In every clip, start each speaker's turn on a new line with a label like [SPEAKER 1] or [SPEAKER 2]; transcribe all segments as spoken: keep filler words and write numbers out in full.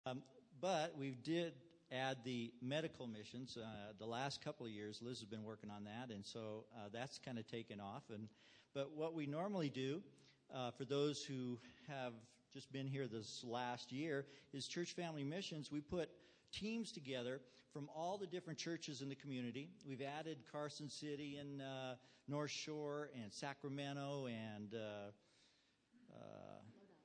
[SPEAKER 1] Um, but we did add the medical missions. Uh, the last couple of years, Liz has been working on that, and so uh, that's kind of taken off. And but what we normally do, uh, for those who have just been here this last year, is Church Family Missions. We put teams together from all the different churches in the community. We've added Carson City and uh, North Shore and Sacramento and uh, uh,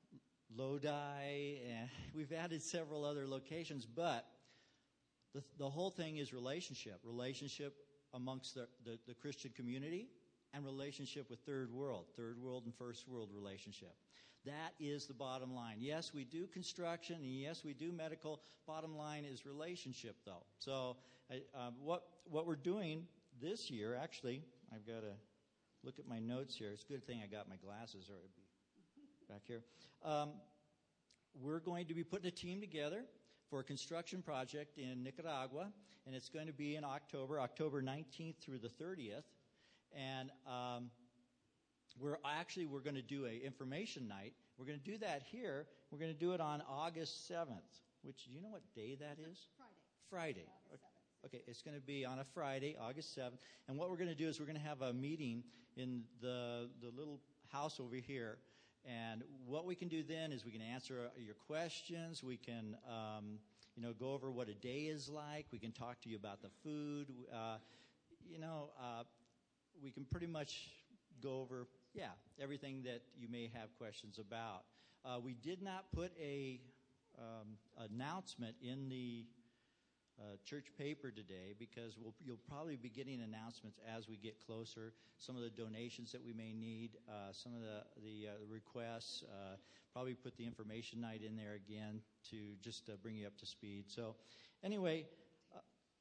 [SPEAKER 1] Lodi, and we've added several other locations, but the, the whole thing is relationship. Relationship amongst the, the, the Christian community and relationship with third world, third world and first world relationship. That is the bottom line. Yes, we do construction, and yes, we do medical. Bottom line is relationship, though. So uh, what what we're doing this year, actually, I've got to look at my notes here. It's a good thing I got my glasses, or it'd be back here. Um, we're going to be putting a team together for a construction project in Nicaragua, and it's going to be in October, October nineteenth through the thirtieth. And um, we're actually we're going to do a information night. We're going to do that here. We're going to do it on August seventh. Which, do you know what day that is?
[SPEAKER 2] Friday.
[SPEAKER 1] Friday. Okay, it's going to be on a Friday, August seventh. And what we're going to do is we're going to have a meeting in the the little house over here. And what we can do then is we can answer your questions. We can, um, you know, go over what a day is like. We can talk to you about the food. Uh, you know, uh, we can pretty much go over, yeah, everything that you may have questions about. Uh, we did not put a um, announcement in the Uh, church paper today because we'll, you'll probably be getting announcements as we get closer. Some of the donations that we may need, uh, some of the the, uh, the requests. Uh, probably put the information night in there again to just uh, bring you up to speed. So, anyway, uh,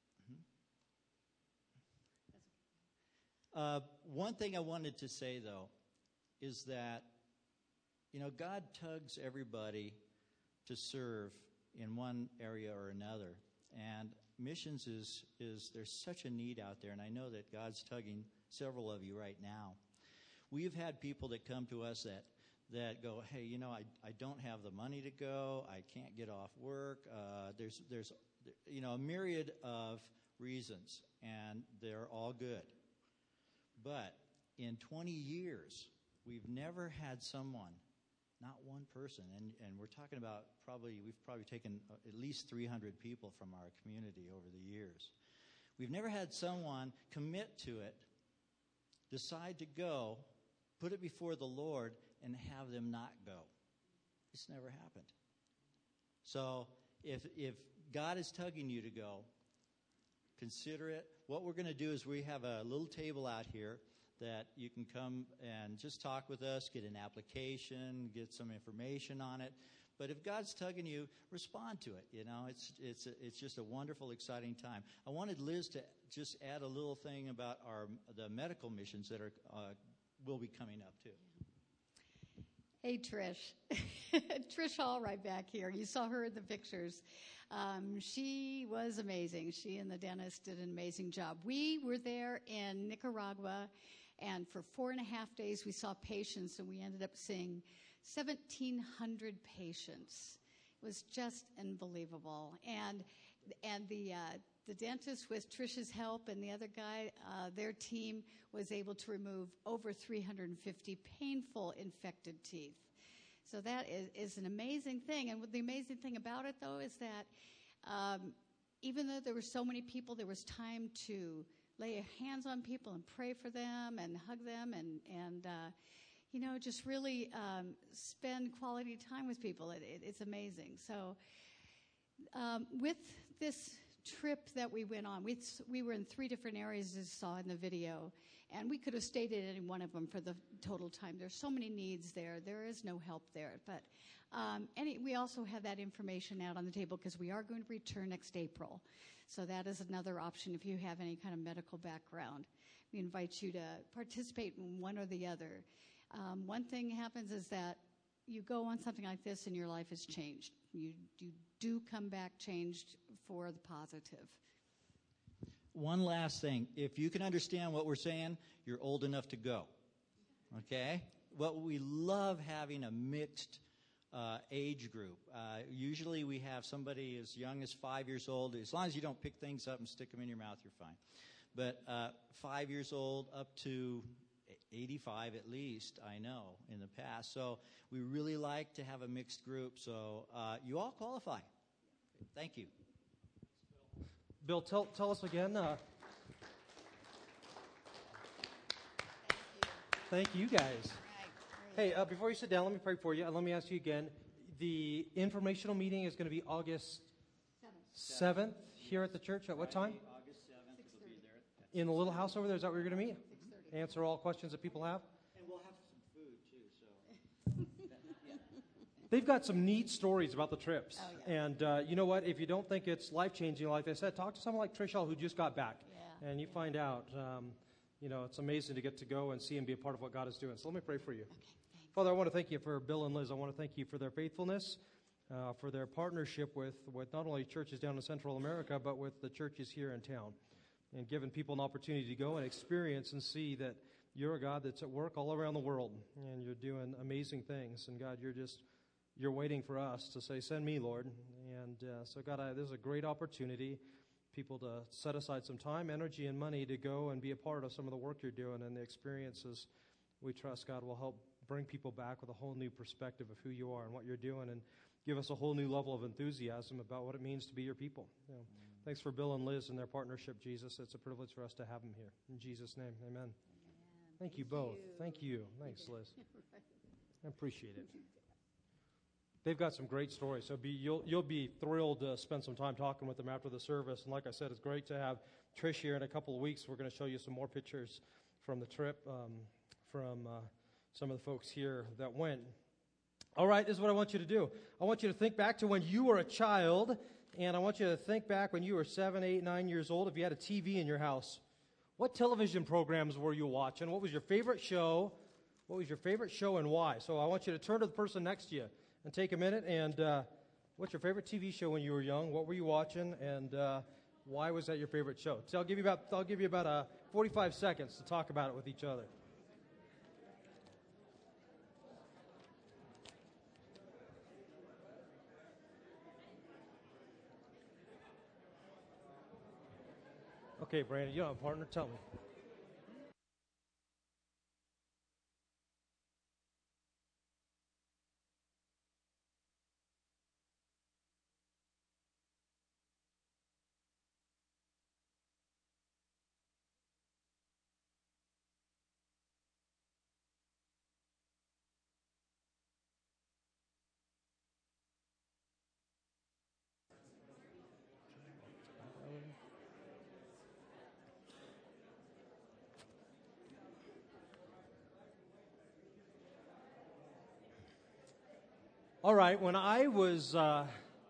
[SPEAKER 1] uh, one thing I wanted to say though is that you know God tugs everybody to serve in one area or another. And missions is, is, there's such a need out there, and I know that God's tugging several of you right now. We've had people that come to us that, that go, hey, you know, I, I don't have the money to go, I can't get off work, uh, there's, there's, you know, a myriad of reasons, and they're all good. But in twenty years, we've never had someone, not one person, and, and we're talking about probably, we've probably taken at least three hundred people from our community over the years. We've never had someone commit to it, decide to go, put it before the Lord, and have them not go. It's never happened. So if if God is tugging you to go, consider it. What we're going to do is we have a little table out here that you can come and just talk with us, get an application, get some information on it. But if God's tugging you, respond to it. You know, it's it's it's just a wonderful, exciting time. I wanted Liz to just add a little thing about our the medical missions that are uh, will be coming up too.
[SPEAKER 2] Hey, Trish. Trish Hall right back here. You saw her in the pictures. Um, she was amazing. She and the dentist did an amazing job. We were there in Nicaragua, and for four and a half days we saw patients, and we ended up seeing seventeen hundred patients. It was just unbelievable. And and the uh, the dentist, with Trish's help and the other guy, uh, their team was able to remove over three hundred fifty painful infected teeth. So that is, is an amazing thing. And the amazing thing about it, though, is that um, even though there were so many people, there was time to lay hands on people and pray for them and hug them and, and uh, you know, just really um, spend quality time with people. It, it, it's amazing. So um, with this trip that we went on, we we were in three different areas, as you saw in the video, and we could have stayed in any one of them for the total time. There's so many needs there. There is no help there. But um, any, we also have that information out on the table because we are going to return next April. So that is another option if you have any kind of medical background. We invite you to participate in one or the other. Um, one thing happens is that you go on something like this and your life has changed. You, you do come back changed for the positive.
[SPEAKER 1] One last thing. If you can understand what we're saying, you're old enough to go. Okay? Well, we love having a mixed uh, age group. Uh, usually we have somebody as young as five years old. As long as you don't pick things up and stick them in your mouth, you're fine. But uh, five years old up to eighty-five at least, I know, in the past. So we really like to have a mixed group. So uh, you all qualify. Thank you.
[SPEAKER 3] Bill, tell, tell us again. Uh, thank you, guys. Hey, uh, before you sit down, let me pray for you. And let me ask you again. The informational meeting is going to be August seventh here at the church. At what time?
[SPEAKER 1] August seventh. It'll be there.
[SPEAKER 3] In the little house over there. Is that where you're going to meet? Answer all questions that people have.
[SPEAKER 1] And we'll have some food, too. So
[SPEAKER 3] They've got some neat stories about the trips.
[SPEAKER 2] Oh, yeah.
[SPEAKER 3] And uh, you know what? If you don't think it's life-changing, like they said, talk to someone like Trish Hall, who just got back.
[SPEAKER 2] Yeah.
[SPEAKER 3] And you find out, um, you know, it's amazing to get to go and see and be a part of what God is doing. So let me pray for you.
[SPEAKER 2] Okay, thanks.
[SPEAKER 3] Father, I want to thank you for Bill and Liz. I want to thank you for their faithfulness, uh, for their partnership with, with not only churches down in Central America, but with the churches here in town, and giving people an opportunity to go and experience and see that you're a God that's at work all around the world, and you're doing amazing things. And God, you're just, you're waiting for us to say, send me, Lord. And uh, so, God, I, this is a great opportunity, people to set aside some time, energy, and money to go and be a part of some of the work you're doing, and the experiences, we trust, God, will help bring people back with a whole new perspective of who you are and what you're doing, and give us a whole new level of enthusiasm about what it means to be your people. You know, mm. Thanks for Bill and Liz and their partnership, Jesus. It's a privilege for us to have them here. In Jesus' name, amen. Thank, Thank you both. You. Thank you. Thanks, Liz. I appreciate it. They've got some great stories, so be, you'll, you'll be thrilled to spend some time talking with them after the service. And like I said, it's great to have Trish here in a couple of weeks. We're going to show you some more pictures from the trip, um, from uh, some of the folks here that went. All right, this is what I want you to do. I want you to think back to when you were a child, and I want you to think back when you were seven, eight, nine years old, if you had a T V in your house. What television programs were you watching? What was your favorite show? What was your favorite show and why? So I want you to turn to the person next to you and take a minute. And uh, what's your favorite T V show when you were young? What were you watching? And uh, why was that your favorite show? So I'll give you about I'll give you about uh, forty-five seconds to talk about it with each other. Okay, Brandon, you don't have a partner? Tell me. All right, when I was uh,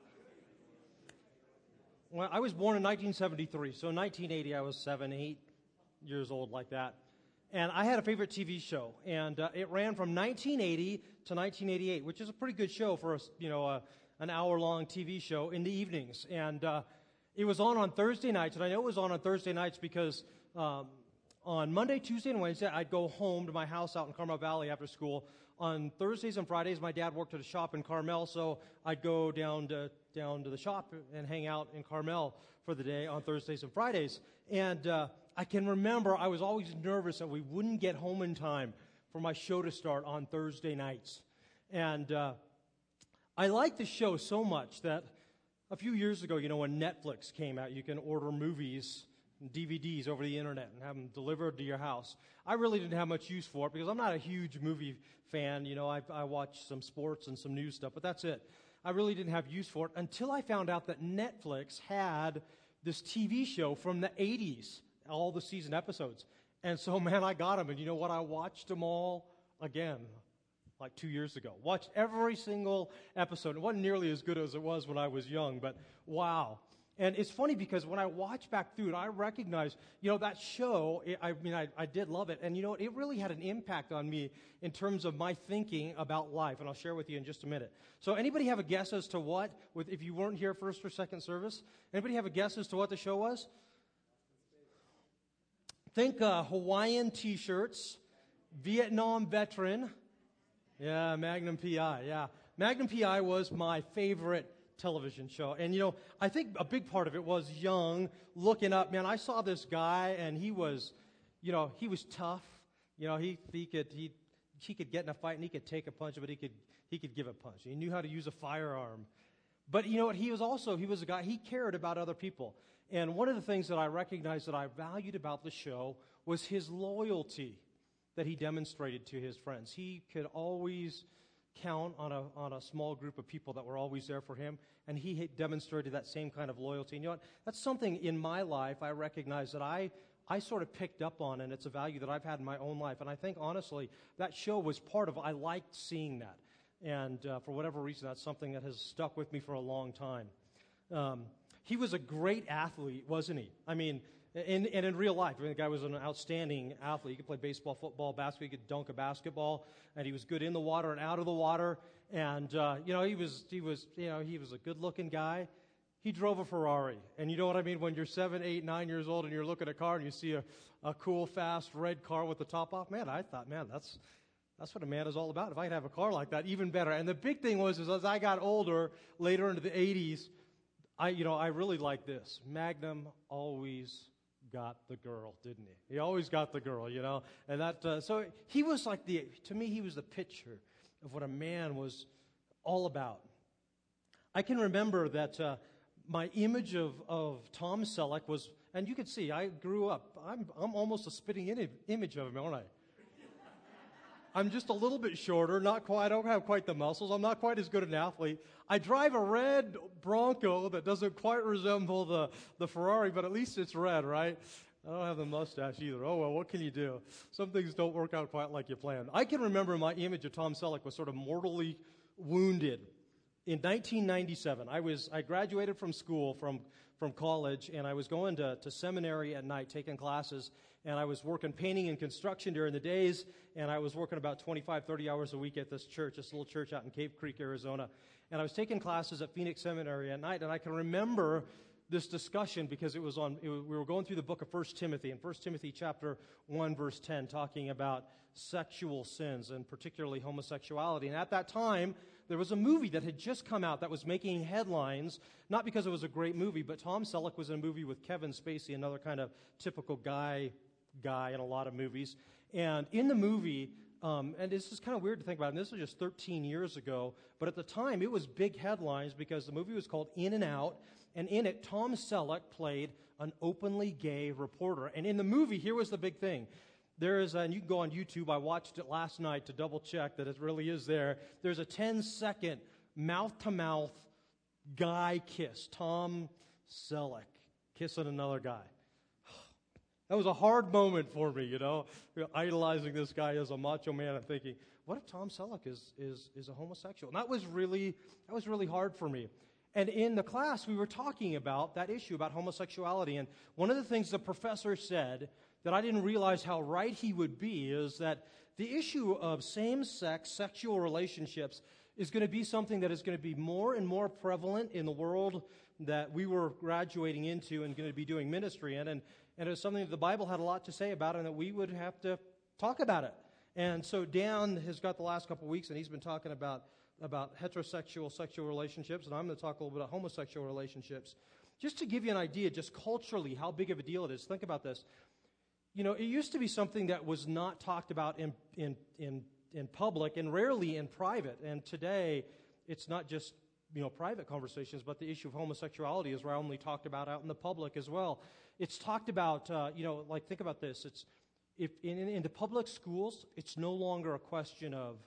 [SPEAKER 3] when I was born in nineteen seventy-three, so in nineteen eighty I was seven, eight years old, like that. And I had a favorite T V show, and uh, it ran from nineteen eighty to nineteen eighty-eight, which is a pretty good show for a, you know a, an hour-long T V show in the evenings. And uh, it was on on Thursday nights, and I know it was on on Thursday nights because um, on Monday, Tuesday, and Wednesday I'd go home to my house out in Carmel Valley after school. On Thursdays and Fridays, my dad worked at a shop in Carmel, so I'd go down to down to the shop and hang out in Carmel for the day on Thursdays and Fridays. And uh, I can remember I was always nervous that we wouldn't get home in time for my show to start on Thursday nights. And uh, I liked the show so much that a few years ago, you know, when Netflix came out, you can order movies and D V Ds over the internet and have them delivered to your house. I really didn't have much use for it because I'm not a huge movie fan. You know, I, I watch some sports and some news stuff, but that's it. I really didn't have use for it until I found out that Netflix had this T V show from the eighties, all the season episodes. And so, man, I got them. And you know what? I watched them all again like two years ago. Watched every single episode. It wasn't nearly as good as it was when I was young, but wow. And it's funny because when I watch back through it, I recognize, you know, that show, it, I mean, I, I did love it. And, you know, it really had an impact on me in terms of my thinking about life. And I'll share with you in just a minute. So anybody have a guess as to what, with, if you weren't here first or second service, anybody have a guess as to what the show was? Think uh, Hawaiian T-shirts, Vietnam veteran. Yeah, Magnum P I, yeah. Magnum P I was my favorite television show. And, you know, I think a big part of it was young, looking up. Man, I saw this guy, and he was, you know, he was tough. You know, he he could he he could get in a fight, and he could take a punch, but he could he could give a punch. He knew how to use a firearm. But you know what? He was also, he was a guy, he cared about other people. And one of the things that I recognized that I valued about the show was his loyalty that he demonstrated to his friends. He could always count on a on a small group of people that were always there for him, and he had demonstrated that same kind of loyalty. And you know what? That's something in my life I recognize that I, I sort of picked up on, and it's a value that I've had in my own life. And I think, honestly, that show was part of, I liked seeing that. And uh, for whatever reason, that's something that has stuck with me for a long time. Um, he was a great athlete, wasn't he? I mean, in, and in real life, I mean, the guy was an outstanding athlete. He could play baseball, football, basketball. He could dunk a basketball, and he was good in the water and out of the water. And uh, you know, he was he was you know he was a good-looking guy. He drove a Ferrari, and you know what I mean. When you're seven, eight, nine years old, and you're looking at a car, and you see a, a cool, fast red car with the top off, man, I thought, man, that's That's what a man is all about. If I could have a car like that, even better. And the big thing was, is as I got older, later into the eighties, I, you know, I really liked this. Magnum always got the girl, didn't he? He always got the girl, you know. And that, uh, so he was like the, to me, he was the picture of what a man was all about. I can remember that uh, my image of, of Tom Selleck was, and you can see, I grew up. I'm, I'm almost a spitting in, image of him, aren't I? I'm just a little bit shorter, not quite, I don't have quite the muscles. I'm not quite as good an athlete. I drive a red Bronco that doesn't quite resemble the, the Ferrari, but at least it's red, right? I don't have the mustache either. Oh, well, what can you do? Some things don't work out quite like you planned. I can remember my image of Tom Selleck was sort of mortally wounded. In nineteen ninety-seven, I was I graduated from school, from, from college, and I was going to, to seminary at night, taking classes, and I was working painting and construction during the days, and I was working about twenty-five, thirty hours a week at this church, this little church out in Cave Creek, Arizona. And I was taking classes at Phoenix Seminary at night, and I can remember this discussion because it was on, it was, we were going through the book of First Timothy, and First Timothy chapter one, verse ten, talking about sexual sins, and particularly homosexuality. And at that time, there was a movie that had just come out that was making headlines, not because it was a great movie, but Tom Selleck was in a movie with Kevin Spacey, another kind of typical guy guy in a lot of movies. And in the movie, um, and this is kind of weird to think about, and this was just thirteen years ago, but at the time it was big headlines because the movie was called In and Out, and in it, Tom Selleck played an openly gay reporter. And in the movie, here was the big thing. There is, a, and you can go on YouTube, I watched it last night to double check that it really is there. There's a ten-second mouth-to-mouth guy kiss. Tom Selleck kissing another guy. That was a hard moment for me, you know, idolizing this guy as a macho man and thinking, what if Tom Selleck is is is a homosexual? And that was really that was really hard for me. And in the class, we were talking about that issue, about homosexuality. And one of the things the professor said that I didn't realize how right he would be is that the issue of same-sex sexual relationships is going to be something that is going to be more and more prevalent in the world that we were graduating into and going to be doing ministry in. And, and it was something that the Bible had a lot to say about and that we would have to talk about it. And so Dan has got the last couple of weeks, and he's been talking about, about heterosexual sexual relationships, and I'm going to talk a little bit about homosexual relationships. Just to give you an idea, just culturally, how big of a deal it is. Think about this. You know, it used to be something that was not talked about in in in, in public and rarely in private. And today, it's not just, you know, private conversations, but the issue of homosexuality is roundly talked about out in the public as well. It's talked about, uh, you know, like think about this. It's if in, in, in the public schools, it's no longer a question of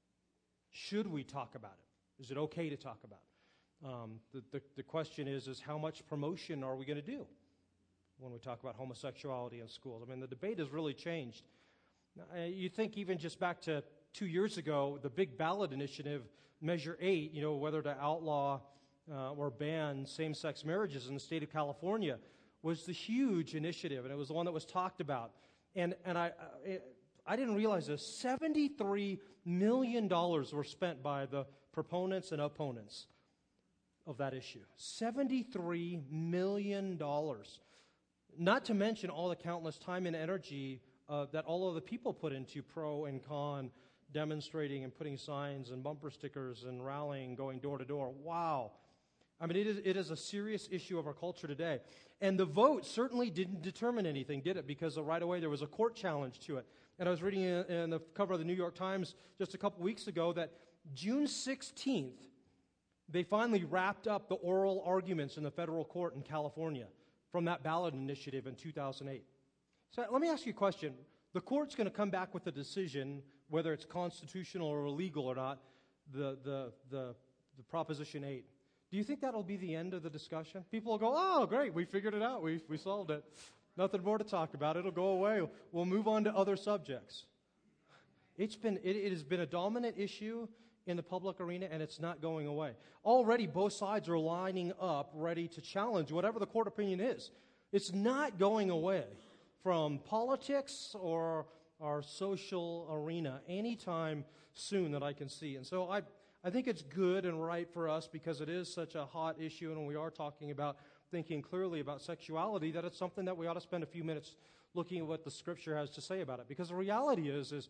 [SPEAKER 3] should we talk about it? Is it okay to talk about it? Um, the, the the question is is how much promotion are we going to do when we talk about homosexuality in schools? I mean, the debate has really changed. Uh, you think even just back to two years ago, the big ballot initiative, Measure eight, you know, whether to outlaw uh, or ban same-sex marriages in the state of California, was the huge initiative, and it was the one that was talked about. And and I I, I didn't realize this. seventy-three million dollars were spent by the proponents and opponents of that issue. seventy-three million dollars. Not to mention all the countless time and energy uh, that all of the people put into pro and con demonstrating and putting signs and bumper stickers and rallying, going door to door. Wow. I mean, it is, it is a serious issue of our culture today. And the vote certainly didn't determine anything, did it? Because right away there was a court challenge to it. And I was reading in, in the cover of the New York Times just a couple weeks ago that June sixteenth, they finally wrapped up the oral arguments in the federal court in California from that ballot initiative in two thousand eight. So let me ask you a question. The court's going to come back with a decision, whether it's constitutional or illegal or not, the, the, the, the Proposition eight. Do you think that'll be the end of the discussion? People will go, oh, great, we figured it out. We, we solved it. Nothing more to talk about. It'll go away. We'll move on to other subjects. It's been, it, it has been a dominant issue in the public arena, and it's not going away. Already, both sides are lining up ready to challenge whatever the court opinion is. It's not going away from politics or our social arena anytime soon that I can see. And so I, I think it's good and right for us, because it is such a hot issue, and we are talking about thinking clearly about sexuality, that it's something that we ought to spend a few minutes looking at what the Scripture has to say about it. Because the reality is, is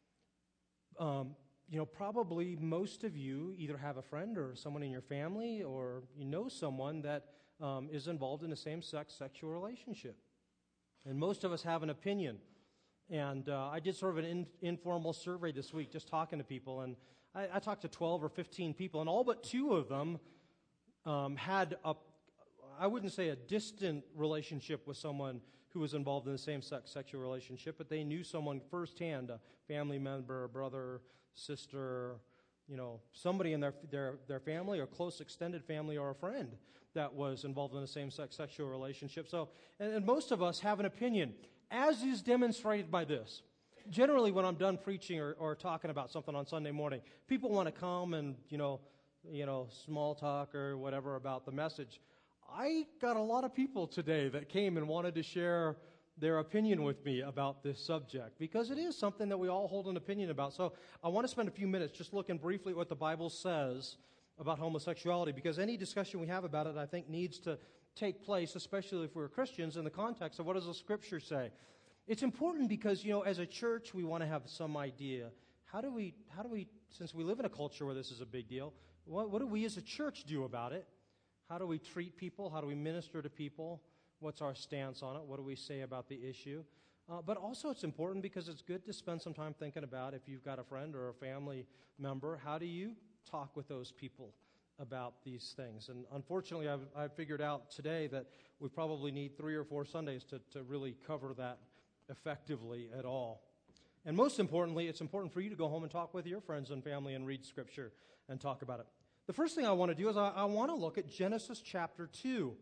[SPEAKER 3] um, you know, probably most of you either have a friend or someone in your family, or you know someone that um, is involved in a same-sex sexual relationship. And most of us have an opinion. And uh, I did sort of an in, informal survey this week, just talking to people, and I, I talked to twelve or fifteen people, and all but two of them um, had a, I wouldn't say a distant relationship with someone who was involved in the same-sex sexual relationship, but they knew someone firsthand, a family member, a brother, sister, you know, somebody in their their their family or close extended family or a friend that was involved in a same-sex sexual relationship. So, and, and most of us have an opinion, as is demonstrated by this. Generally, when I'm done preaching or, or talking about something on Sunday morning, people want to come and, you know, you know, small talk or whatever about the message. I got a lot of people today that came and wanted to share their opinion with me about this subject, because it is something that we all hold an opinion about. So I want to spend a few minutes just looking briefly at what the Bible says about homosexuality, because any discussion we have about it, I think, needs to take place, especially if we're Christians, in the context of what does the Scripture say. It's important because, you know, as a church, we want to have some idea. How do we, how do we, since we live in a culture where this is a big deal, what, what do we as a church do about it? How do we treat people? How do we minister to people? What's our stance on it? What do we say about the issue? Uh, but also it's important because it's good to spend some time thinking about, if you've got a friend or a family member, how do you talk with those people about these things? And unfortunately, I've, I've figured out today that we probably need three or four Sundays to, to really cover that effectively at all. And most importantly, it's important for you to go home and talk with your friends and family and read Scripture and talk about it. The first thing I want to do is I, I want to look at Genesis chapter two.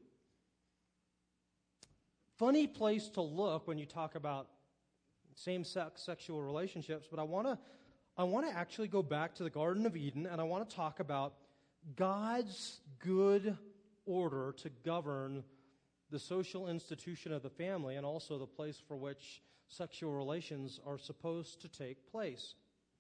[SPEAKER 3] Funny place to look when you talk about same-sex sexual relationships, but I want to I want to actually go back to the Garden of Eden, and I want to talk about God's good order to govern the social institution of the family, and also the place for which sexual relations are supposed to take place.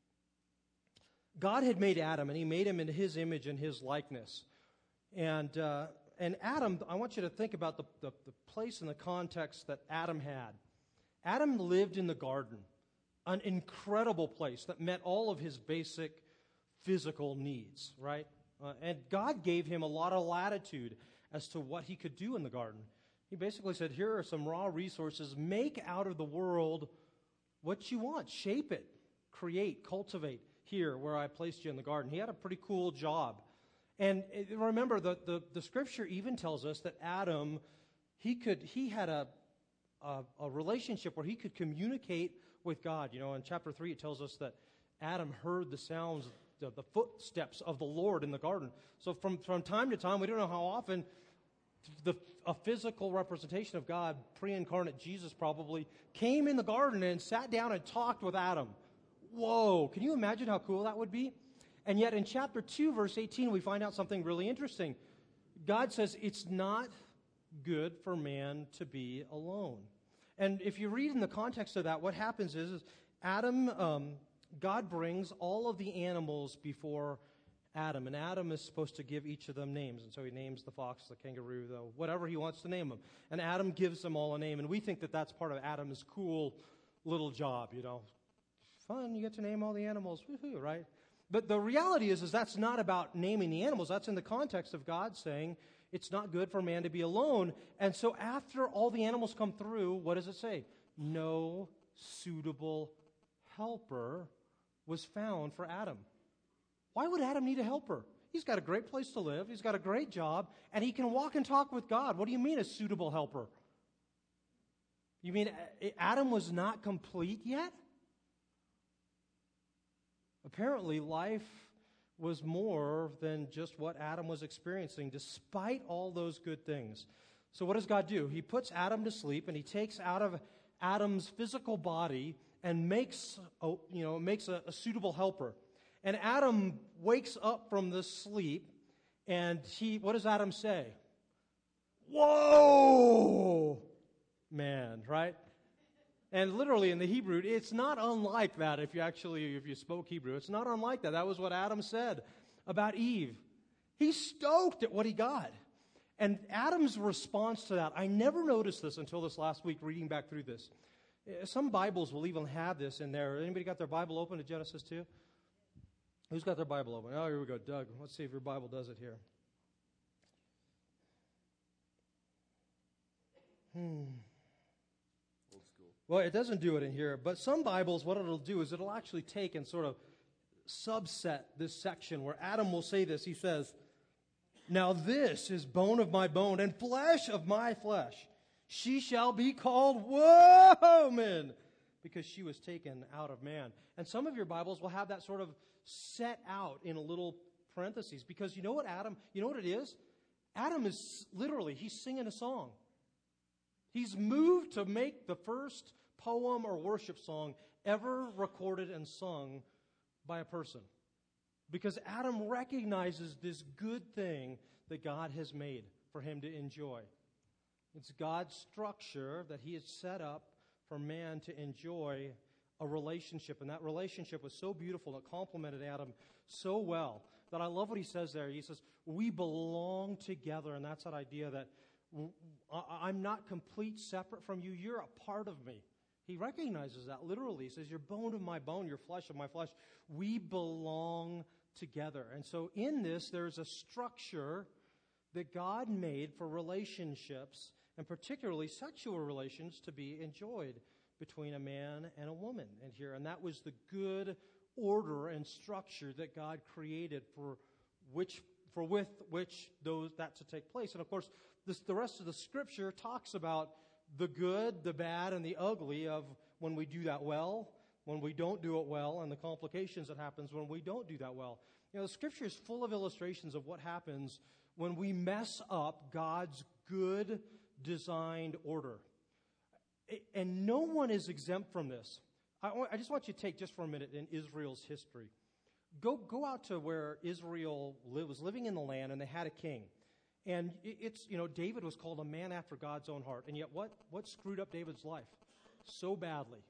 [SPEAKER 3] God had made Adam, and he made him in his image and his likeness. And uh, and Adam, I want you to think about the, the, the place and the context that Adam had. Adam lived in the garden, an incredible place that met all of his basic physical needs, right? Uh, and God gave him a lot of latitude as to what he could do in the garden. He basically said, here are some raw resources. Make out of the world what you want. Shape it, create, cultivate here where I placed you in the garden. He had a pretty cool job. And remember, the, the, the Scripture even tells us that Adam, he could he had a, a, a relationship where he could communicate with God. You know, in chapter three, it tells us that Adam heard the sounds, the, the footsteps of the Lord in the garden. So from, from time to time, we don't know how often, the, a physical representation of God, pre-incarnate Jesus probably, came in the garden and sat down and talked with Adam. Whoa, can you imagine how cool that would be? And yet in chapter two, verse eighteen, we find out something really interesting. God says it's not good for man to be alone. And if you read in the context of that, what happens is, is Adam, um, God brings all of the animals before Adam, and Adam is supposed to give each of them names. And so he names the fox, the kangaroo, the whatever he wants to name them. And Adam gives them all a name, and we think that that's part of Adam's cool little job, you know. fun. You get to name all the animals. Woohoo, right? But the reality is, is that's not about naming the animals. That's in the context of God saying it's not good for man to be alone. And so after all the animals come through, what does it say? No suitable helper was found for Adam. Why would Adam need a helper? He's got a great place to live. He's got a great job. And he can walk and talk with God. What do you mean a suitable helper? You mean Adam was not complete yet? Apparently, life was more than just what Adam was experiencing, despite all those good things. So what does God do? He puts Adam to sleep, and he takes out of Adam's physical body and makes a, you know, makes a, a suitable helper. And Adam wakes up from this sleep, and he, what does Adam say? Whoa, man, right? And literally in the Hebrew, it's not unlike that if you actually, if you spoke Hebrew. It's not unlike that. That was what Adam said about Eve. He's stoked at what he got. And Adam's response to that, I never noticed this until this last week reading back through this. Some Bibles will even have this in there. Anybody got their Bible open to Genesis two? Who's got their Bible open? Oh, here we go, Doug. Let's see if your Bible does it here. Hmm. Well, it doesn't do it in here, but some Bibles, what it'll do is it'll actually take and sort of subset this section where Adam will say this. He says, now this is bone of my bone and flesh of my flesh. She shall be called woman because she was taken out of man. And some of your Bibles will have that sort of set out in a little parentheses because you know what Adam, you know what it is? Adam is literally, he's singing a song. He's moved to make the first poem or worship song ever recorded and sung by a person. Because Adam recognizes this good thing that God has made for him to enjoy. It's God's structure that he has set up for man to enjoy a relationship. And that relationship was so beautiful, it complemented Adam so well that I love what he says there. He says, we belong together. And that's that idea that I'm not complete separate from you. You're a part of me. He recognizes that literally. He says, you're bone of my bone, you're flesh of my flesh. We belong together. And so in this, there's a structure that God made for relationships, and particularly sexual relations, to be enjoyed between a man and a woman in here. And that was the good order and structure that God created for which for with which those that to take place. And of course, this, the rest of the scripture talks about the good, the bad, and the ugly of when we do that well, when we don't do it well, and the complications that happens when we don't do that well. You know, the scripture is full of illustrations of what happens when we mess up God's good designed order. And no one is exempt from this. I, I just want you to take just for a minute in Israel's history. Go go out to where Israel li- was living in the land, and they had a king. And it, it's, you know, David was called a man after God's own heart. And yet what, what screwed up David's life so badly?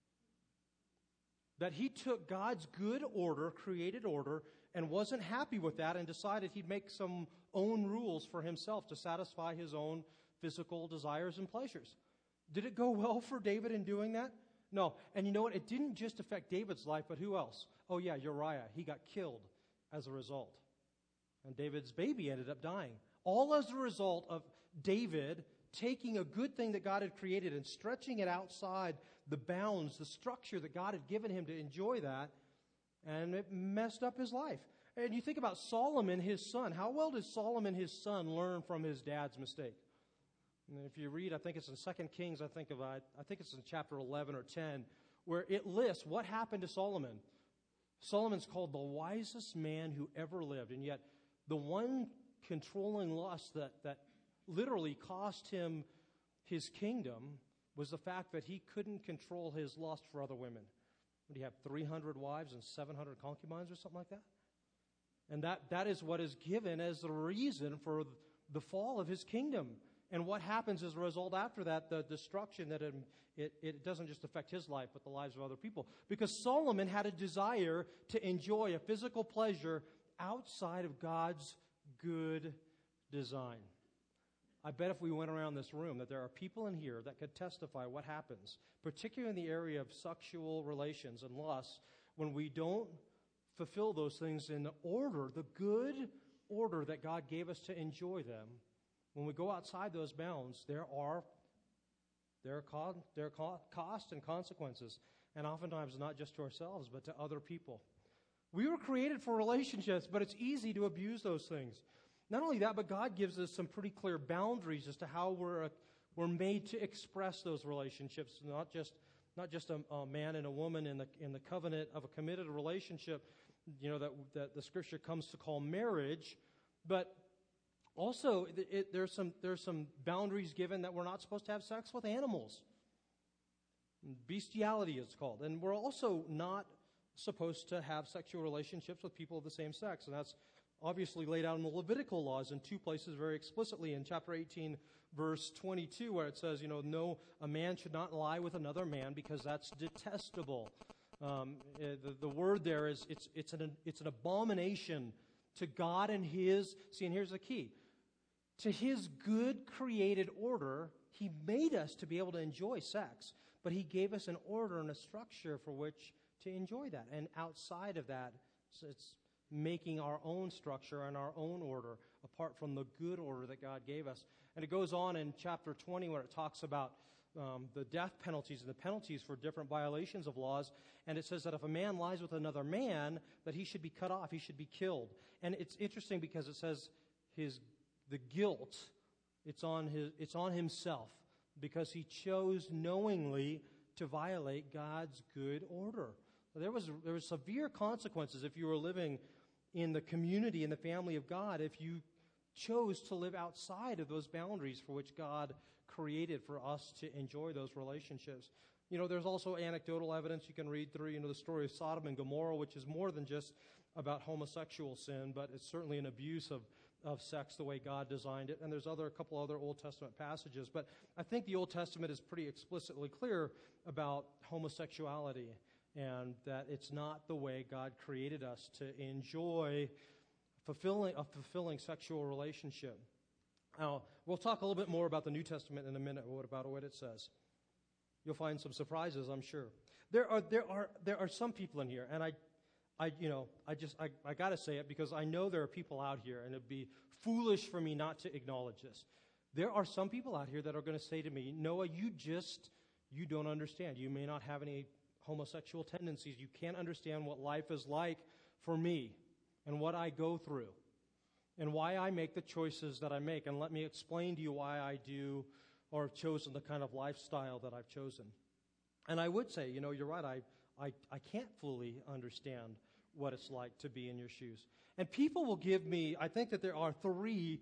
[SPEAKER 3] That he took God's good order, created order, and wasn't happy with that and decided he'd make some own rules for himself to satisfy his own physical desires and pleasures. Did it go well for David in doing that? No. And you know what? It didn't just affect David's life, but who else? Oh yeah, Uriah. He got killed as a result. And David's baby ended up dying. All as a result of David taking a good thing that God had created and stretching it outside the bounds, the structure that God had given him to enjoy that, and it messed up his life. And you think about Solomon, his son. How well did Solomon, his son, learn from his dad's mistake? And if you read, I think it's in Second Kings, I think of, I think it's in chapter eleven or ten, where it lists what happened to Solomon. Solomon's called the wisest man who ever lived, and yet the one controlling lust that, that literally cost him his kingdom was the fact that he couldn't control his lust for other women. Would he have three hundred wives and seven hundred concubines or something like that? And that, that is what is given as the reason for the fall of his kingdom. And what happens as a result after that, the destruction that it, it, it doesn't just affect his life, but the lives of other people. Because Solomon had a desire to enjoy a physical pleasure outside of God's good design. I bet if we went around this room that there are people in here that could testify what happens, particularly in the area of sexual relations and lust, when we don't fulfill those things in the order, the good order that God gave us to enjoy them. When we go outside those bounds, there are there are, co- there are co- costs and consequences, and oftentimes not just to ourselves, but to other people. We were created for relationships, but it's easy to abuse those things. Not only that, but God gives us some pretty clear boundaries as to how we're uh, we're made to express those relationships, not just not just a, a man and a woman in the in the covenant of a committed relationship, you know, that that the Scripture comes to call marriage, but also it, it, there's some there's some boundaries given that we're not supposed to have sex with animals. Bestiality is called, and we're also not supposed to have sexual relationships with people of the same sex, and that's obviously laid out in the Levitical laws in two places very explicitly. In chapter eighteen, verse twenty-two, where it says, you know, no, a man should not lie with another man because that's detestable. Um, the, the word there is, it's, it's, an, it's an abomination to God and His, see, and here's the key, to His good created order. He made us to be able to enjoy sex, but He gave us an order and a structure for which to enjoy that. And outside of that, it's making our own structure and our own order apart from the good order that God gave us. And it goes on in chapter twenty where it talks about um, the death penalties and the penalties for different violations of laws. And it says that if a man lies with another man, that he should be cut off, he should be killed. And it's interesting because it says his the guilt, it's on his it's on himself because he chose knowingly to violate God's good order. There was there were severe consequences if you were living in the community, in the family of God, if you chose to live outside of those boundaries for which God created for us to enjoy those relationships. You know, there's also anecdotal evidence you can read through, you know, the story of Sodom and Gomorrah, which is more than just about homosexual sin, but it's certainly an abuse of, of sex the way God designed it. And there's other a couple other Old Testament passages. But I think the Old Testament is pretty explicitly clear about homosexuality, and that it's not the way God created us to enjoy fulfilling a fulfilling sexual relationship. Now, we'll talk a little bit more about the New Testament in a minute, what about what it says. You'll find some surprises, I'm sure. There are there are there are some people in here, and I I you know, I just I, I gotta say it because I know there are people out here, and it'd be foolish for me not to acknowledge this. There are some people out here that are going to say to me, Noah, you just you don't understand. You may not have any homosexual tendencies. You can't understand what life is like for me and what I go through and why I make the choices that I make. And let me explain to you why I do or have chosen the kind of lifestyle that I've chosen. And I would say, you know, you're right. I, I, I can't fully understand what it's like to be in your shoes. And people will give me, I think that there are three,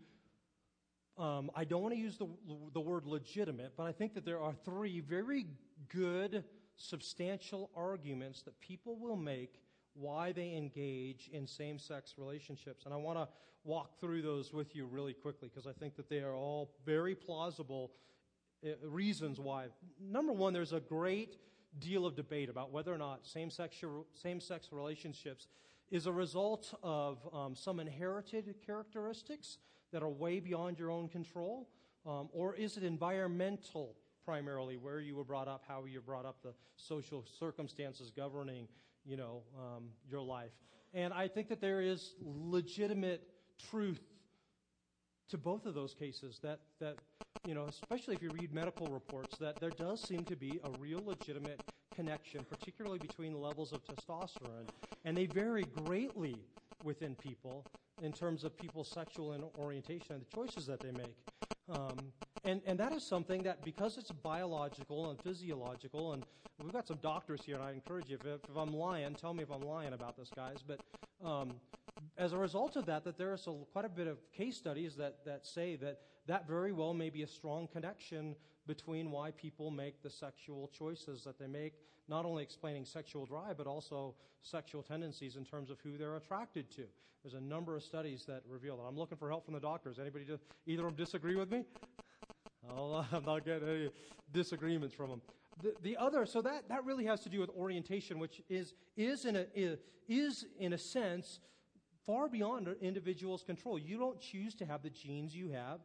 [SPEAKER 3] um, I don't want to use the, the word legitimate, but I think that there are three very good substantial arguments that people will make why they engage in same-sex relationships. And I want to walk through those with you really quickly because I think that they are all very plausible uh, reasons why. Number one, there's a great deal of debate about whether or not same-sex, same-sex relationships is a result of um, some inherited characteristics that are way beyond your own control, um, or is it environmental primarily, where you were brought up, how you were brought up, the social circumstances governing, you know, um, your life. And I think that there is legitimate truth to both of those cases, that, that, you know, especially if you read medical reports, that there does seem to be a real legitimate connection, particularly between levels of testosterone. And they vary greatly within people in terms of people's sexual orientation and the choices that they make. Um, and, and that is something that, because it's biological and physiological, and we've got some doctors here, and I encourage you, if, if I'm lying, tell me if I'm lying about this, guys. But um, as a result of that, that there is a, quite a bit of case studies that, that say that that very well may be a strong connection between why people make the sexual choices that they make, not only explaining sexual drive, but also sexual tendencies in terms of who they're attracted to. There's a number of studies that reveal that. I'm looking for help from the doctors. Anybody, do, either of them disagree with me? I'll, I'm not getting any disagreements from them. The, the other, so that, that really has to do with orientation, which is, is, in a, is, in a sense, far beyond an individual's control. You don't choose to have the genes you have.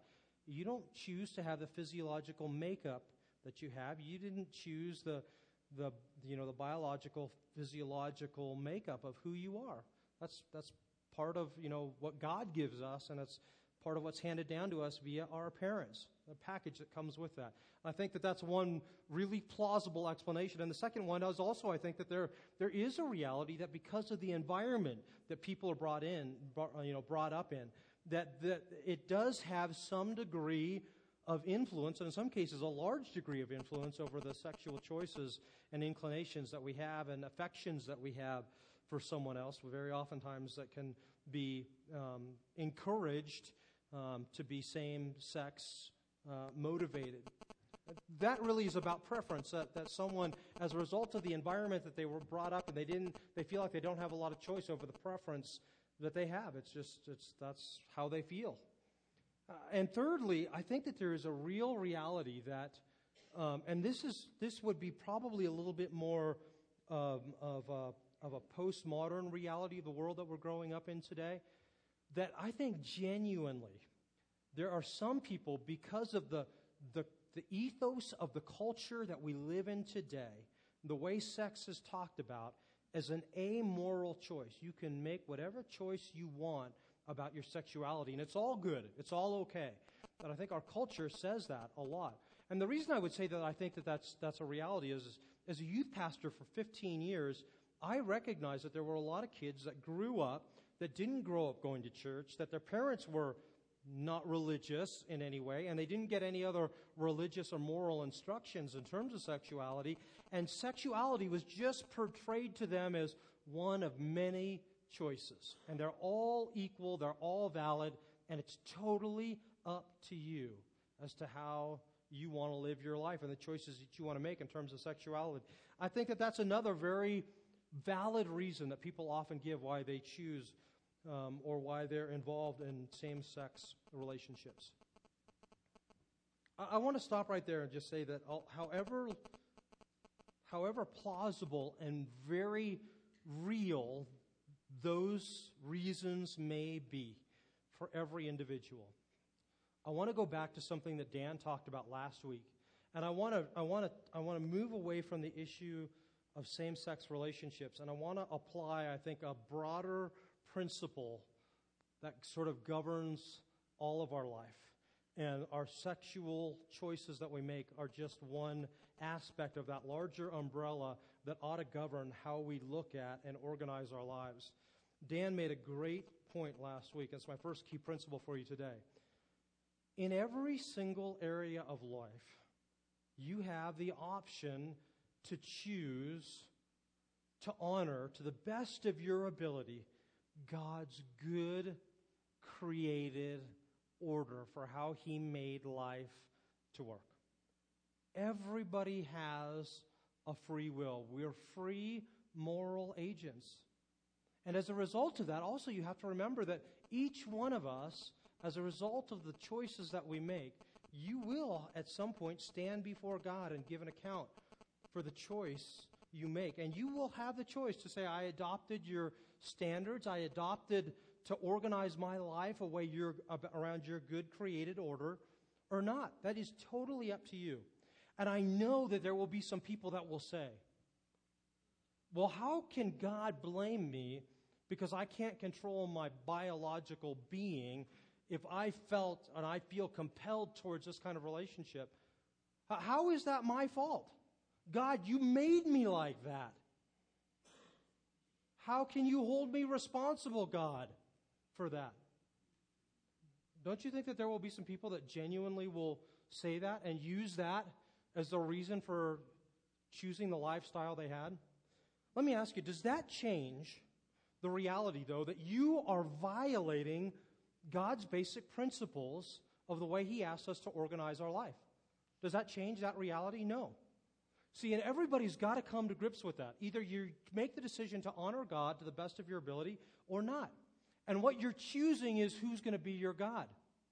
[SPEAKER 3] You don't choose to have the physiological makeup that you have. You didn't choose the, the you know, the biological, physiological makeup of who you are. That's that's part of, you know, what God gives us, and it's part of what's handed down to us via our parents, the package that comes with that. I think that that's one really plausible explanation. And the second one is also, I think that there there is a reality that because of the environment that people are brought in, brought, you know, brought up in, that, that it does have some degree of influence, and in some cases a large degree of influence over the sexual choices and inclinations that we have and affections that we have for someone else. Very oftentimes that can be um, encouraged um, to be same-sex uh, motivated. That really is about preference, that, that someone, as a result of the environment that they were brought up in, they didn't, they feel like they don't have a lot of choice over the preference that they have. It's just, it's, that's how they feel. Uh, and thirdly, I think that there is a real reality that, um, and this is, this would be probably a little bit more um, of a, of a postmodern reality of the world that we're growing up in today, that I think genuinely there are some people, because of the, the, the ethos of the culture that we live in today, the way sex is talked about as an amoral choice. You can make whatever choice you want about your sexuality, and it's all good. It's all okay. But I think our culture says that a lot. And the reason I would say that I think that that's, that's a reality is, is, as a youth pastor for fifteen years, I recognize that there were a lot of kids that grew up, that didn't grow up going to church, that their parents were not religious in any way, and they didn't get any other religious or moral instructions in terms of sexuality, and sexuality was just portrayed to them as one of many choices. And they're all equal, they're all valid, and it's totally up to you as to how you want to live your life and the choices that you want to make in terms of sexuality. I think that that's another very valid reason that people often give why they choose um, or why they're involved in same-sex relationships. I, I want to stop right there and just say that I'll, however, however plausible and very real those reasons may be for every individual, I want to go back to something that Dan talked about last week, and I want to I want to I want to move away from the issue of same-sex relationships, and I want to apply, I think, a broader principle that sort of governs all of our life. And our sexual choices that we make are just one aspect of that larger umbrella that ought to govern how we look at and organize our lives. Dan made a great point last week. That's my first key principle for you today. In every single area of life, you have the option to choose to honor, to the best of your ability, God's good, created order for how He made life to work. Everybody has a free will. We're free moral agents. And as a result of that, also you have to remember that each one of us, as a result of the choices that we make, you will at some point stand before God and give an account for the choice you make. And you will have the choice to say, I adopted your standards, I adopted to organize my life away your, around your good created order, or not. That is totally up to you. And I know that there will be some people that will say, well, how can God blame me because I can't control my biological being if I felt and I feel compelled towards this kind of relationship? How is that my fault? God, you made me like that. How can you hold me responsible, God, for that? Don't you think that there will be some people that genuinely will say that and use that as the reason for choosing the lifestyle they had? Let me ask you, does that change the reality, though, that you are violating God's basic principles of the way He asks us to organize our life? Does that change that reality? No. See, and everybody's got to come to grips with that. Either you make the decision to honor God to the best of your ability or not. And what you're choosing is who's going to be your God.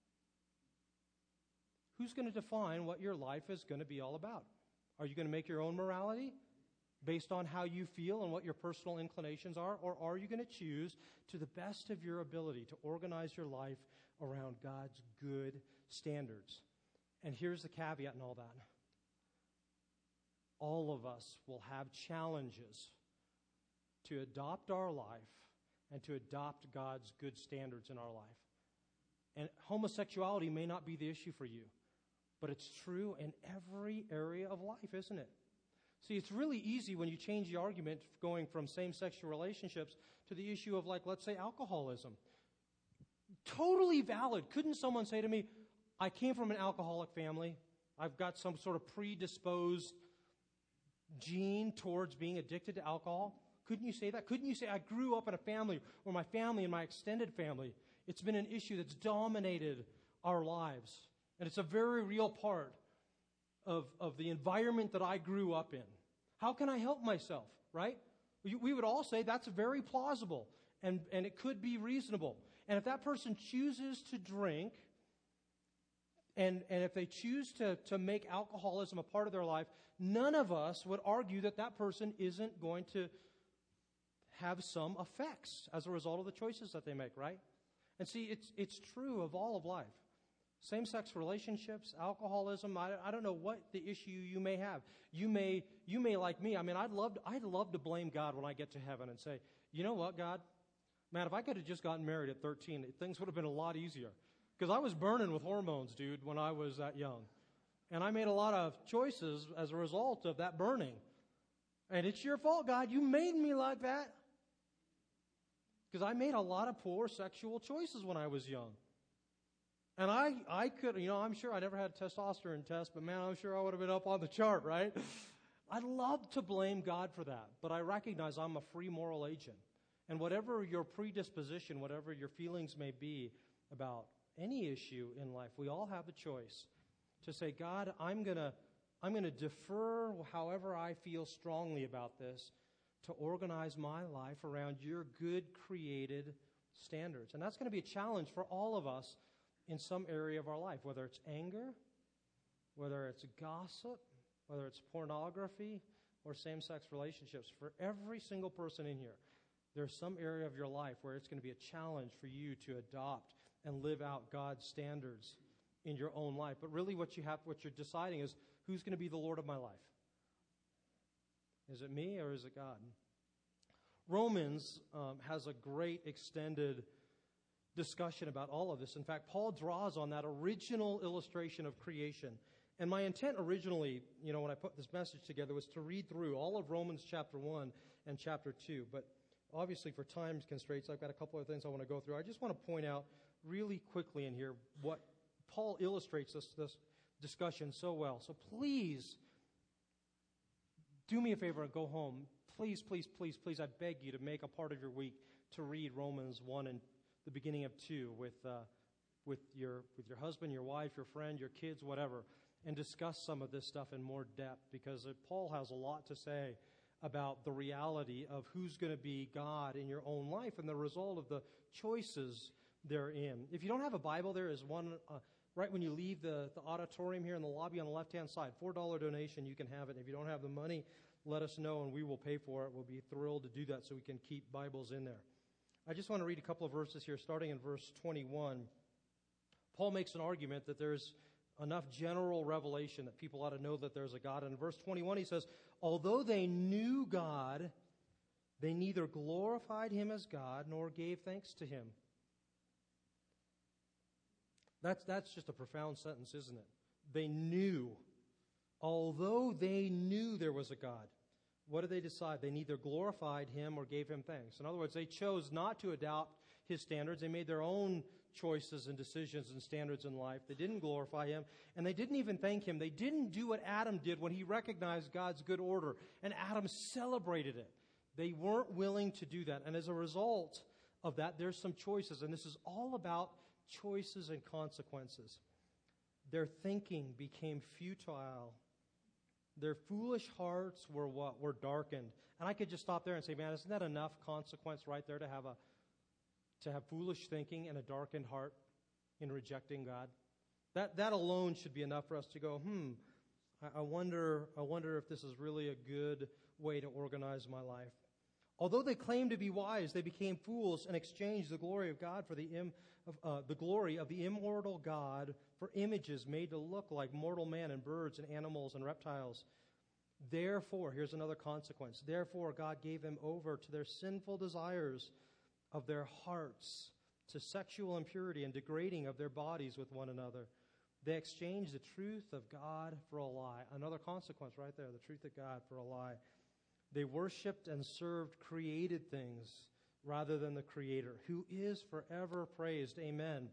[SPEAKER 3] Who's going to define what your life is going to be all about? Are you going to make your own morality based on how you feel and what your personal inclinations are? Or are you going to choose to the best of your ability to organize your life around God's good standards. And here's the caveat in all that. All of us will have challenges to adopt our life and to adopt God's good standards in our life. And homosexuality may not be the issue for you, but it's true in every area of life, isn't it? See, it's really easy when you change the argument going from same-sex relationships to the issue of, like, let's say, alcoholism. Totally valid. Couldn't someone say to me, I came from an alcoholic family. I've got some sort of predisposed gene towards being addicted to alcohol? Couldn't you say that? Couldn't you say, I grew up in a family where my family and my extended family, it's been an issue that's dominated our lives. And it's a very real part of, of the environment that I grew up in. How can I help myself, right? We, we would all say that's very plausible and, and it could be reasonable. And if that person chooses to drink, and, and if they choose to, to make alcoholism a part of their life, none of us would argue that that person isn't going to have some effects as a result of the choices that they make, right? And see, it's it's true of all of life. Same-sex relationships, alcoholism, I, I don't know what the issue you may have. You may, you may like me, I mean, I'd love, to, I'd love to blame God when I get to heaven and say, you know what, God? Man, if I could have just gotten married at thirteen, things would have been a lot easier. Because I was burning with hormones, dude, when I was that young. And I made a lot of choices as a result of that burning. And it's your fault, God. You made me like that. Because I made a lot of poor sexual choices when I was young. And I, I could, you know, I'm sure I never had a testosterone test, but man, I'm sure I would have been up on the chart, right? I'd love to blame God for that, but I recognize I'm a free moral agent. And whatever your predisposition, whatever your feelings may be about any issue in life, we all have the choice to say, God, I'm going to I'm going to defer however I feel strongly about this to organize my life around your good created standards. And that's going to be a challenge for all of us in some area of our life, whether it's anger, whether it's gossip, whether it's pornography, or same-sex relationships. For every single person in here, there's some area of your life where it's going to be a challenge for you to adopt and live out God's standards in your own life. But really what you have, what you're deciding is, who's going to be the Lord of my life? Is it me or is it God? Romans um, has a great extended discussion about all of this. In fact, Paul draws on that original illustration of creation. And my intent originally, you know, when I put this message together, was to read through all of Romans chapter one and chapter two. But obviously for time constraints, I've got a couple of things I want to go through. I just want to point out really quickly in here what Paul illustrates this, this discussion so well. So please do me a favor and go home. Please, please, please, please, I beg you to make a part of your week to read Romans one and the beginning of two with uh, with your with your husband, your wife, your friend, your kids, whatever, and discuss some of this stuff in more depth, because uh, Paul has a lot to say about the reality of who's going to be God in your own life and the result of the choices therein. If you don't have a Bible, there is one uh, right when you leave the, the auditorium here in the lobby on the left-hand side. four dollars donation, you can have it. If you don't have the money, let us know and we will pay for it. We'll be thrilled to do that so we can keep Bibles in there. I just want to read a couple of verses here, starting in verse twenty-one. Paul makes an argument that there's enough general revelation that people ought to know that there's a God. And in verse twenty-one, he says, although they knew God, they neither glorified him as God nor gave thanks to him. That's, that's just a profound sentence, isn't it? They knew. Although they knew there was a God, what did they decide? They neither glorified him or gave him thanks. In other words, they chose not to adopt his standards. They made their own choices and decisions and standards in life. They didn't glorify him, and they didn't even thank him. They didn't do what Adam did when he recognized God's good order, and Adam celebrated it. They weren't willing to do that. And as a result of that, there's some choices, and this is all about choices and consequences. Their thinking became futile. Their foolish hearts were what? Were darkened. And I could just stop there and say, man, isn't that enough consequence right there to have a to have foolish thinking and a darkened heart in rejecting God? That that alone should be enough for us to go, hmm, I, I wonder I wonder if this is really a good way to organize my life. Although they claimed to be wise, they became fools and exchanged the glory of God for the Im, of, uh, the glory of the immortal God for images made to look like mortal man and birds and animals and reptiles. Therefore, here's another consequence. Therefore, God gave them over to their sinful desires of their hearts, to sexual impurity and degrading of their bodies with one another. They exchanged the truth of God for a lie. Another consequence right there, the truth of God for a lie. They worshiped and served created things rather than the Creator, who is forever praised. Amen.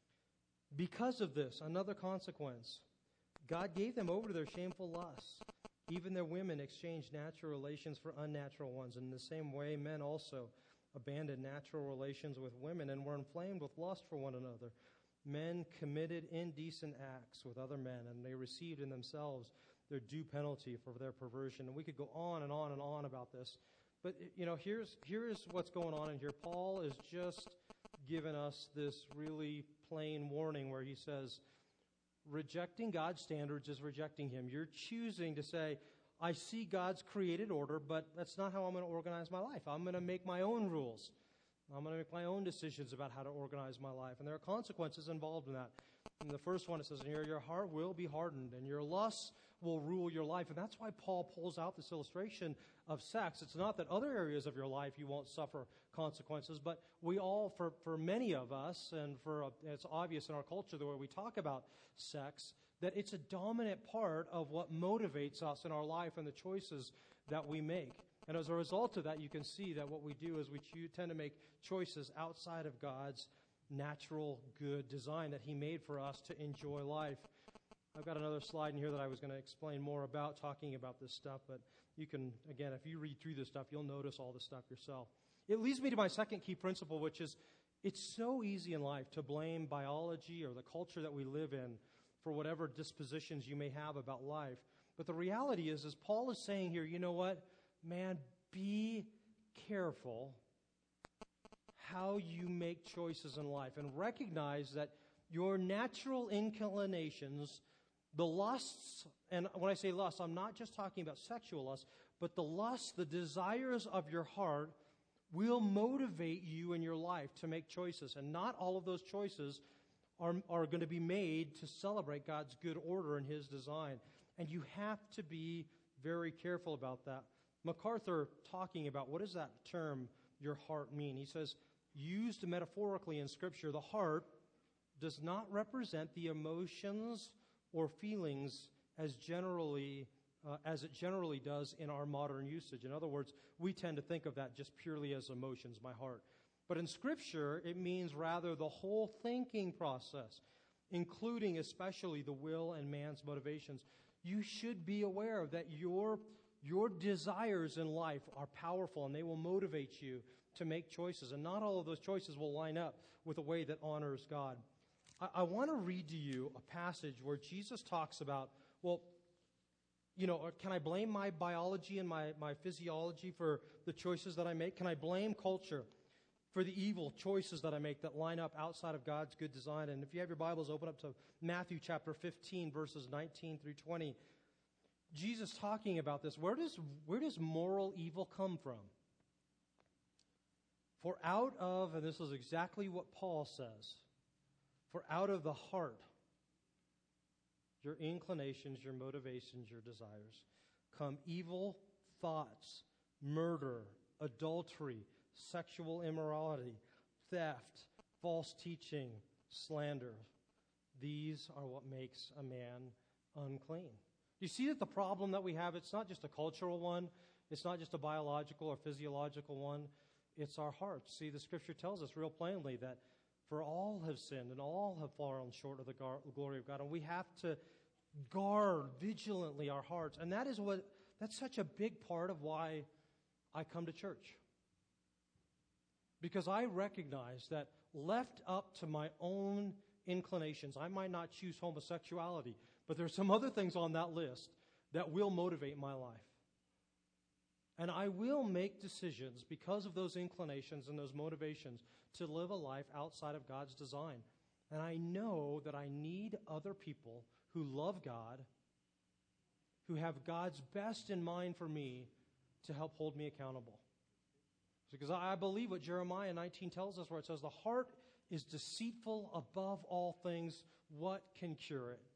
[SPEAKER 3] Because of this, another consequence, God gave them over to their shameful lusts. Even their women exchanged natural relations for unnatural ones. In the same way, men also abandoned natural relations with women and were inflamed with lust for one another. Men committed indecent acts with other men, and they received in themselves their due penalty for their perversion. And we could go on and on and on about this. But, you know, here's here's what's going on in here. Paul is just given us this really plain warning where he says, rejecting God's standards is rejecting Him. You're choosing to say, I see God's created order, but that's not how I'm going to organize my life. I'm going to make my own rules. I'm going to make my own decisions about how to organize my life. And there are consequences involved in that. In the first one, it says, here, your heart will be hardened, and your lusts will rule your life. And that's why Paul pulls out this illustration of sex. It's not that other areas of your life you won't suffer consequences, but we all, for, for many of us, and for uh, it's obvious in our culture the way we talk about sex, that it's a dominant part of what motivates us in our life and the choices that we make. And as a result of that, you can see that what we do is we choose, tend to make choices outside of God's natural good design that He made for us to enjoy life. I've got another slide in here that I was going to explain more about, talking about this stuff, but you can, again, if you read through this stuff, you'll notice all this stuff yourself. It leads me to my second key principle, which is it's so easy in life to blame biology or the culture that we live in for whatever dispositions you may have about life. But the reality is, as Paul is saying here, you know what? Man, be careful how you make choices in life and recognize that your natural inclinations, the lusts, and when I say lust, I'm not just talking about sexual lust, but the lusts, the desires of your heart will motivate you in your life to make choices. And not all of those choices are, are going to be made to celebrate God's good order and His design. And you have to be very careful about that. MacArthur, talking about what does that term, your heart, mean? He says, used metaphorically in Scripture, the heart does not represent the emotions or feelings as generally uh, as it generally does in our modern usage. In other words, we tend to think of that just purely as emotions, my heart. But in Scripture, it means rather the whole thinking process, including especially the will and man's motivations. You should be aware that your Your desires in life are powerful, and they will motivate you to make choices. And not all of those choices will line up with a way that honors God. I, I want to read to you a passage where Jesus talks about, well, you know, can I blame my biology and my, my physiology for the choices that I make? Can I blame culture for the evil choices that I make that line up outside of God's good design? And if you have your Bibles, open up to Matthew chapter fifteen, verses nineteen through twenty. Jesus talking about this. Where does, where does moral evil come from? For out of, and this is exactly what Paul says, for out of the heart, your inclinations, your motivations, your desires, come evil thoughts, murder, adultery, sexual immorality, theft, false teaching, slander. These are what makes a man unclean. You see that the problem that we have, it's not just a cultural one. It's not just a biological or physiological one. It's our hearts. See, the Scripture tells us real plainly that for all have sinned and all have fallen short of the gar- glory of God. And we have to guard vigilantly our hearts. And that is what, that's such a big part of why I come to church. Because I recognize that left up to my own inclinations, I might not choose homosexuality, but there's some other things on that list that will motivate my life. And I will make decisions because of those inclinations and those motivations to live a life outside of God's design. And I know that I need other people who love God, who have God's best in mind for me to help hold me accountable. Because I believe what Jeremiah nineteen tells us, where it says, the heart is deceitful above all things. What can cure it?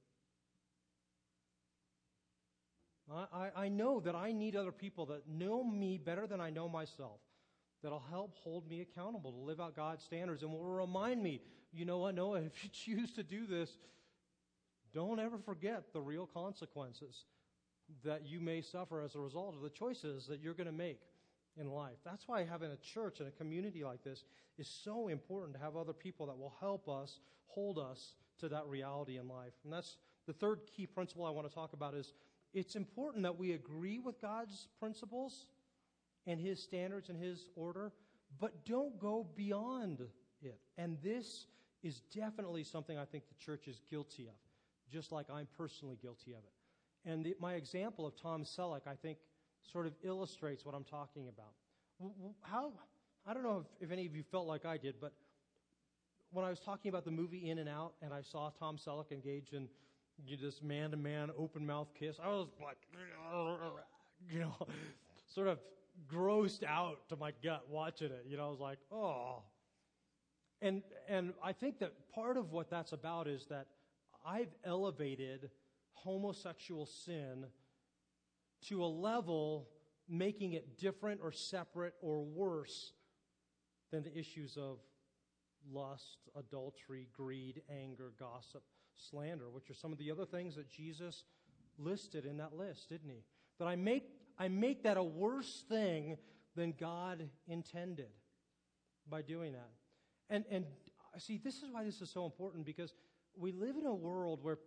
[SPEAKER 3] I, I, I know that I need other people that know me better than I know myself, that'll help hold me accountable to live out God's standards and will remind me, you know what, Noah, if you choose to do this, don't ever forget the real consequences that you may suffer as a result of the choices that you're going to make in life. That's why having a church and a community like this is so important, to have other people that will help us, hold us to that reality in life. And that's the third key principle I want to talk about is it's important that we agree with God's principles and His standards and His order, but don't go beyond it. And this is definitely something I think the church is guilty of, just like I'm personally guilty of it. And the, my example of Tom Selleck, I think, sort of illustrates what I'm talking about. How, I don't know if, if any of you felt like I did, but when I was talking about the movie In and Out and I saw Tom Selleck engage in this man-to-man open-mouth kiss, I was like, you know, sort of grossed out to my gut watching it. You know, I was like, oh. And, and I think that part of what that's about is that I've elevated homosexual sin to a level making it different or separate or worse than the issues of lust, adultery, greed, anger, gossip, slander, which are some of the other things that Jesus listed in that list, didn't he? That I make I make that a worse thing than God intended by doing that. And and see, this is why this is so important, because we live in a world where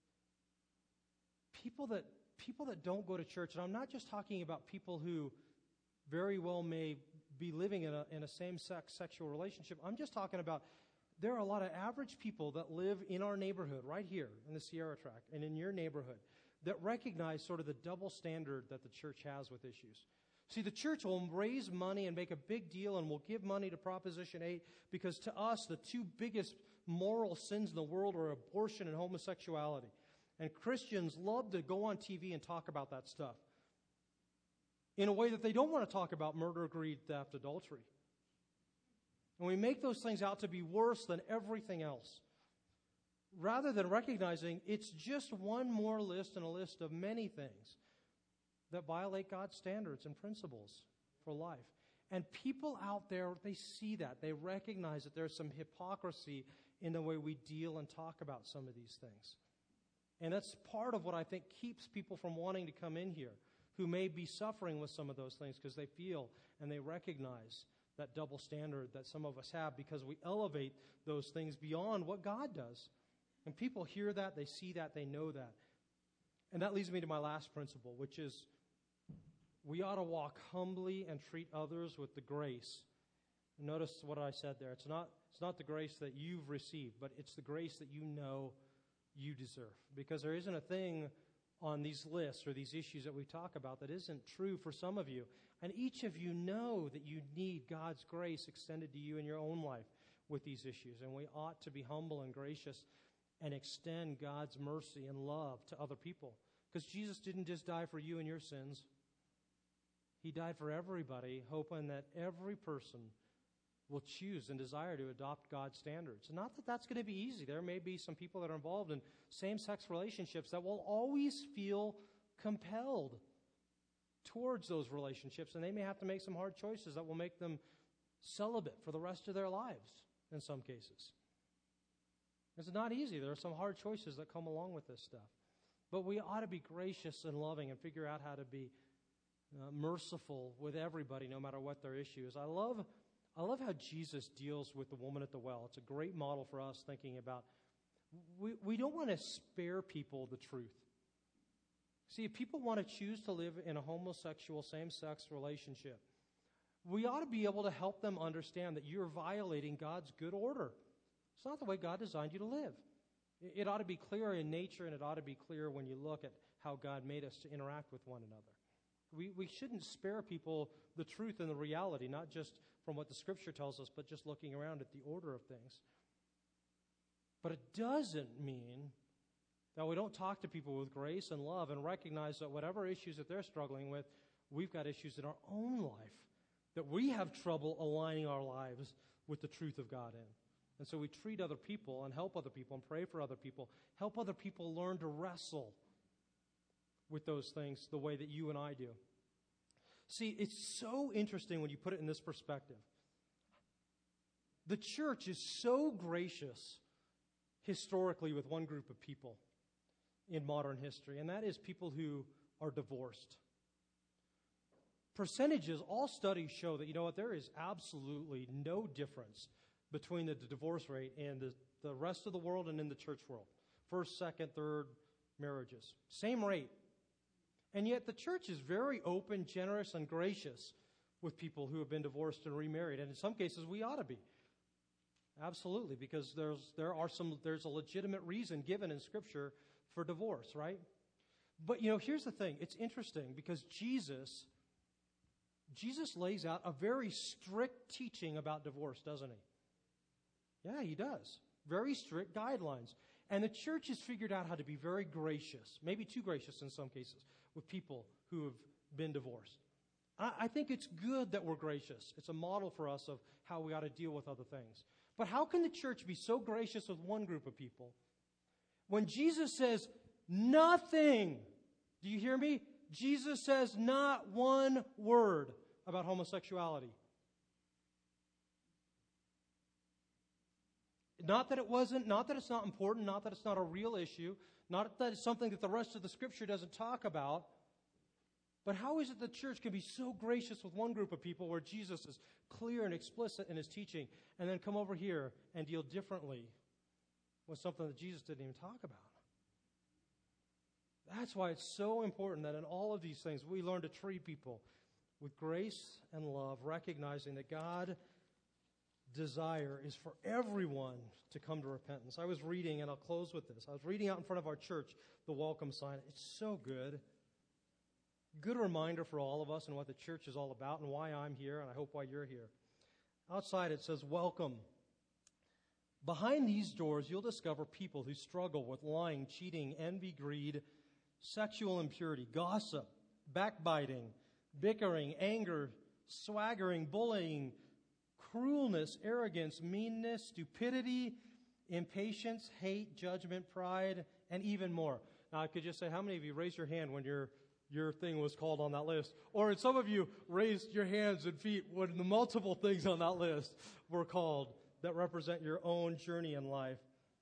[SPEAKER 3] people that people that don't go to church, and I'm not just talking about people who very well may be living in a in a same-sex sexual relationship. I'm just talking about there are a lot of average people that live in our neighborhood right here in the Sierra Tract and in your neighborhood that recognize sort of the double standard that the church has with issues. See, the church will raise money and make a big deal and will give money to Proposition eight because to us the two biggest moral sins in the world are abortion and homosexuality. And Christians love to go on T V and talk about that stuff in a way that they don't want to talk about murder, greed, theft, adultery. And we make those things out to be worse than everything else, rather than recognizing it's just one more list in a list of many things that violate God's standards and principles for life. And people out there, they see that. They recognize that there's some hypocrisy in the way we deal and talk about some of these things. And that's part of what I think keeps people from wanting to come in here, who may be suffering with some of those things because they feel and they recognize that double standard that some of us have because we elevate those things beyond what God does. And people hear that, they see that, they know that. And that leads me to my last principle, which is we ought to walk humbly and treat others with the grace. Notice what I said there. It's not, it's not the grace that you've received, but it's the grace that you know you deserve. Because there isn't a thing on these lists or these issues that we talk about that isn't true for some of you. And each of you know that you need God's grace extended to you in your own life with these issues. And we ought to be humble and gracious and extend God's mercy and love to other people. Because Jesus didn't just die for you and your sins. He died for everybody, hoping that every person will choose and desire to adopt God's standards. Not that that's going to be easy. There may be some people that are involved in same-sex relationships that will always feel compelled towards those relationships, and they may have to make some hard choices that will make them celibate for the rest of their lives in some cases. It's not easy. There are some hard choices that come along with this stuff. But we ought to be gracious and loving and figure out how to be uh, merciful with everybody, no matter what their issue is. I love I love how Jesus deals with the woman at the well. It's a great model for us thinking about, we, we don't want to spare people the truth. See, if people want to choose to live in a homosexual, same-sex relationship, we ought to be able to help them understand that you're violating God's good order. It's not the way God designed you to live. It, it ought to be clear in nature, and it ought to be clear when you look at how God made us to interact with one another. We, we shouldn't spare people the truth and the reality, not just from what the Scripture tells us, but just looking around at the order of things. But it doesn't mean that we don't talk to people with grace and love and recognize that whatever issues that they're struggling with, we've got issues in our own life that we have trouble aligning our lives with the truth of God in. And so we treat other people and help other people and pray for other people, help other people learn to wrestle with those things the way that you and I do. See, it's so interesting when you put it in this perspective. The church is so gracious historically with one group of people in modern history, and that is people who are divorced. Percentages, all studies show that, you know what, there is absolutely no difference between the divorce rate in the, the rest of the world and in the church world. First, second, third marriages. Same rate. And yet the church is very open, generous, and gracious with people who have been divorced and remarried. And in some cases, we ought to be. Absolutely, because there's there are some there's a legitimate reason given in Scripture for divorce, right? But you know, here's the thing. It's interesting because Jesus Jesus lays out a very strict teaching about divorce, doesn't he? Yeah, he does. Very strict guidelines. And the church has figured out how to be very gracious, maybe too gracious in some cases, with people who have been divorced. I, I think it's good that we're gracious. It's a model for us of how we ought to deal with other things. But how can the church be so gracious with one group of people when Jesus says nothing? Do you hear me? Jesus says not one word about homosexuality. Not that it wasn't, not that it's not important, not that it's not a real issue, not that it's something that the rest of the Scripture doesn't talk about, but how is it the church can be so gracious with one group of people where Jesus is clear and explicit in his teaching, and then come over here and deal differently with something that Jesus didn't even talk about? That's why it's so important that in all of these things we learn to treat people with grace and love, recognizing that God desire is for everyone to come to repentance. I was reading, and I'll close with this. I was reading out in front of our church the welcome sign. It's so good. Good reminder for all of us and what the church is all about and why I'm here, and I hope why you're here. Outside it says, welcome. Behind these doors, you'll discover people who struggle with lying, cheating, envy, greed, sexual impurity, gossip, backbiting, bickering, anger, swaggering, bullying, cruelness, arrogance, meanness, stupidity, impatience, hate, judgment, pride, and even more. Now, I could just say, how many of you raised your hand when your your thing was called on that list? Or some of you raised your hands and feet when the multiple things on that list were called that represent your own journey in life.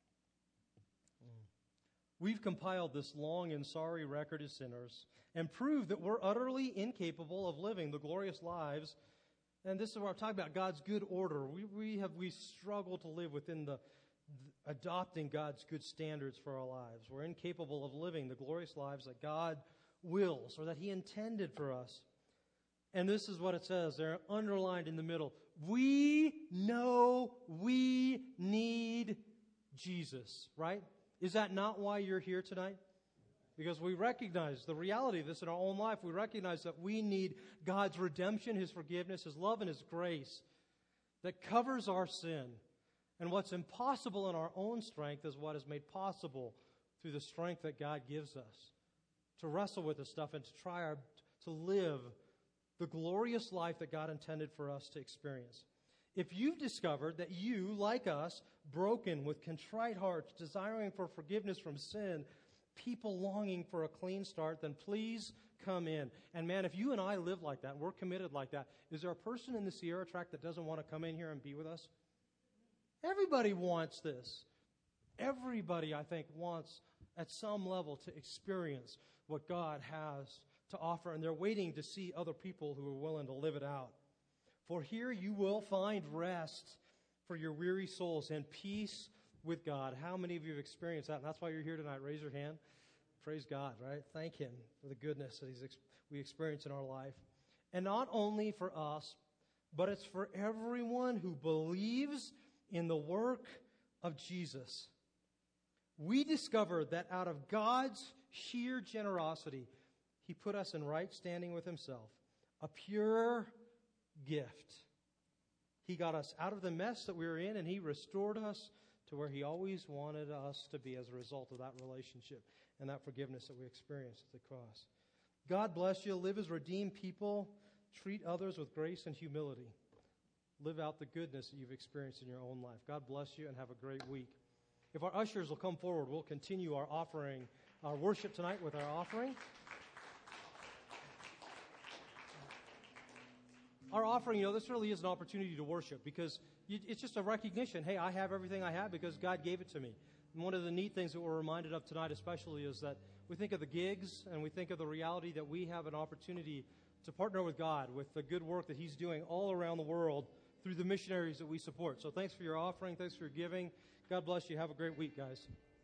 [SPEAKER 3] We've compiled this long and sorry record as sinners and proved that we're utterly incapable of living the glorious lives. And this is what I'm talking about, God's good order. We, we have we struggle to live within the, the adopting God's good standards for our lives. We're incapable of living the glorious lives that God wills or that He intended for us. And this is what it says. They're underlined in the middle. We know we need Jesus, right? Is that not why you're here tonight? Because we recognize the reality of this in our own life. We recognize that we need God's redemption, His forgiveness, His love, and His grace that covers our sin. And what's impossible in our own strength is what is made possible through the strength that God gives us to wrestle with this stuff and to try our, to live the glorious life that God intended for us to experience. If you've discovered that you, like us, broken with contrite hearts, desiring for forgiveness from sin, people longing for a clean start, then please come in. And man, if you and I live like that, we're committed like that, is there a person in the Sierra Tract that doesn't want to come in here and be with us? Everybody wants this. Everybody, I think, wants at some level to experience what God has to offer, and they're waiting to see other people who are willing to live it out. For here you will find rest for your weary souls and peace with God. How many of you have experienced that? And that's why you're here tonight. Raise your hand. Praise God, right? Thank Him for the goodness that he's ex- we experience in our life. And not only for us, but it's for everyone who believes in the work of Jesus. We discovered that out of God's sheer generosity, He put us in right standing with Himself, a pure gift. He got us out of the mess that we were in, and He restored us to where He always wanted us to be as a result of that relationship and that forgiveness that we experienced at the cross. God bless you. Live as redeemed people. treat others with grace and humility. Live out the goodness that you've experienced in your own life. God bless you and have a great week. If our ushers will come forward, we'll continue our offering, our worship tonight with our offering. Our offering, you know, this really is an opportunity to worship because you, it's just a recognition. Hey, I have everything I have because God gave it to me. And one of the neat things that we're reminded of tonight especially is that we think of the gigs and we think of the reality that we have an opportunity to partner with God with the good work that He's doing all around the world through the missionaries that we support. So thanks for your offering. Thanks for your giving. God bless you. Have a great week, guys.